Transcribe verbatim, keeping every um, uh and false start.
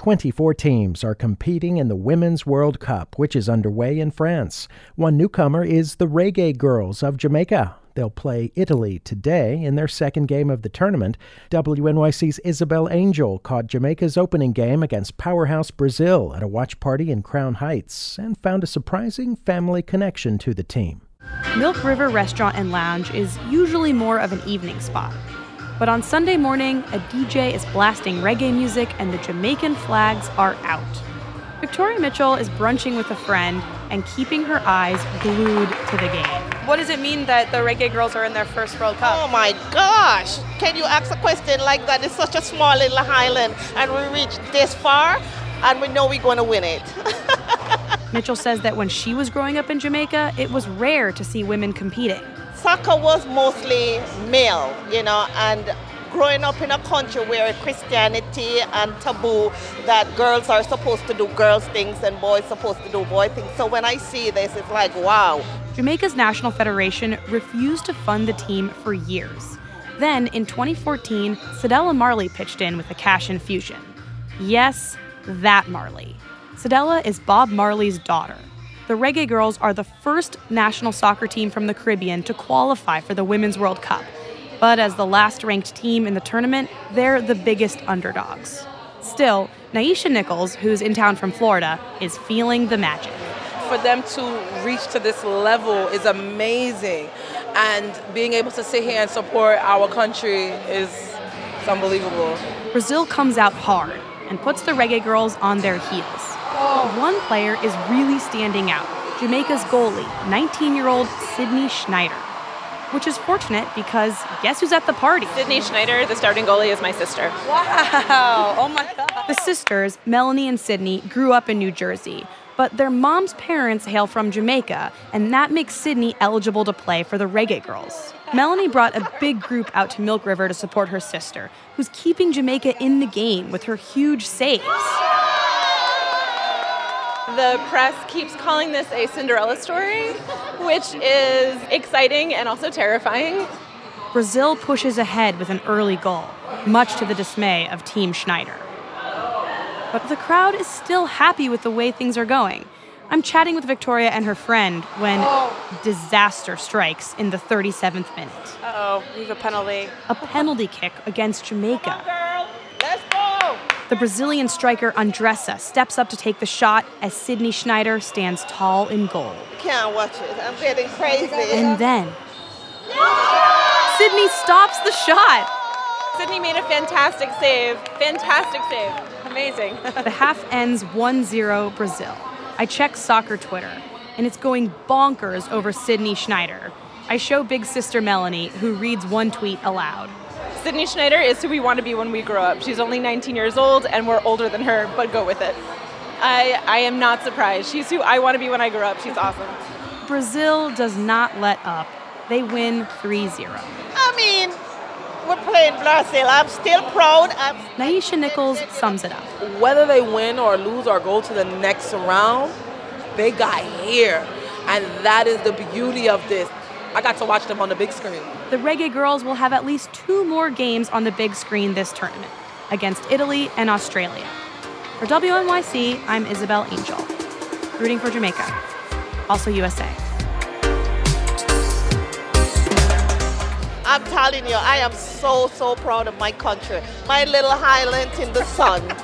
twenty-four teams are competing in the Women's World Cup, which is underway in France. One newcomer is the Reggae Girls of Jamaica. They'll play Italy today in their second game of the tournament. W N Y C's Isabel Angel caught Jamaica's opening game against powerhouse Brazil at a watch party in Crown Heights and found a surprising family connection to the team. Milk River Restaurant and Lounge is usually more of an evening spot. But on Sunday morning, a D J is blasting reggae music and the Jamaican flags are out. Victoria Mitchell is brunching with a friend and keeping her eyes glued to the game. What does it mean that the Reggae Girls are in their first World Cup? Oh my gosh! Can you ask a question like that? It's such a small little island and we reached this far and we know we're going to win it. Mitchell says that when she was growing up in Jamaica, it was rare to see women competing. Soccer was mostly male, you know, and growing up in a country where Christianity and taboo that girls are supposed to do girls things and boys supposed to do boy things. So when I see this, it's like, wow. Jamaica's National Federation refused to fund the team for years. Then, in twenty fourteen, Cedella Marley pitched in with a cash infusion. Yes, that Marley. Cedella is Bob Marley's daughter. The Reggae Girls are the first national soccer team from the Caribbean to qualify for the Women's World Cup. But as the last-ranked team in the tournament, they're the biggest underdogs. Still, Naisha Nichols, who's in town from Florida, is feeling the magic. For them to reach to this level is amazing. And being able to sit here and support our country is it's unbelievable. Brazil comes out hard and puts the Reggae Girls on their heels. But one player is really standing out, Jamaica's goalie, nineteen-year-old Sydney Schneider. Which is fortunate because guess who's at the party? Sydney Schneider, the starting goalie, is my sister. Wow! Oh my God! The sisters, Melanie and Sydney, grew up in New Jersey, but their mom's parents hail from Jamaica, and that makes Sydney eligible to play for the Reggae Girls. Melanie brought a big group out to Milk River to support her sister, who's keeping Jamaica in the game with her huge saves. The press keeps calling this a Cinderella story, which is exciting and also terrifying. Brazil pushes ahead with an early goal, much to the dismay of Team Schneider. But the crowd is still happy with the way things are going. I'm chatting with Victoria and her friend when oh. disaster strikes in the thirty-seventh minute. Uh-oh, we have a penalty. A penalty kick against Jamaica. Come on, girl. Let's go! The Brazilian striker Andressa steps up to take the shot as Sydney Schneider stands tall in goal. Can't watch it. I'm getting crazy. And then, Sydney stops the shot. Sydney made a fantastic save. Fantastic save. Amazing. The half ends one zero Brazil. I check soccer Twitter, and it's going bonkers over Sydney Schneider. I show big sister Melanie, who reads one tweet aloud. Sydney Schneider is who we want to be when we grow up. She's only nineteen years old, and we're older than her, but go with it. I, I am not surprised. She's who I want to be when I grow up. She's awesome. Brazil does not let up. They win three zero. I mean, we're playing Brazil. I'm still proud. I'm Naisha Nichols sums it up. Whether they win or lose or go to the next round, they got here. And that is the beauty of this. I got to watch them on the big screen. The Reggae Girls will have at least two more games on the big screen this tournament, against Italy and Australia. For W N Y C, I'm Isabel Angel, rooting for Jamaica, also U S A. I'm telling you, I am so, so proud of my country. My little island in the sun.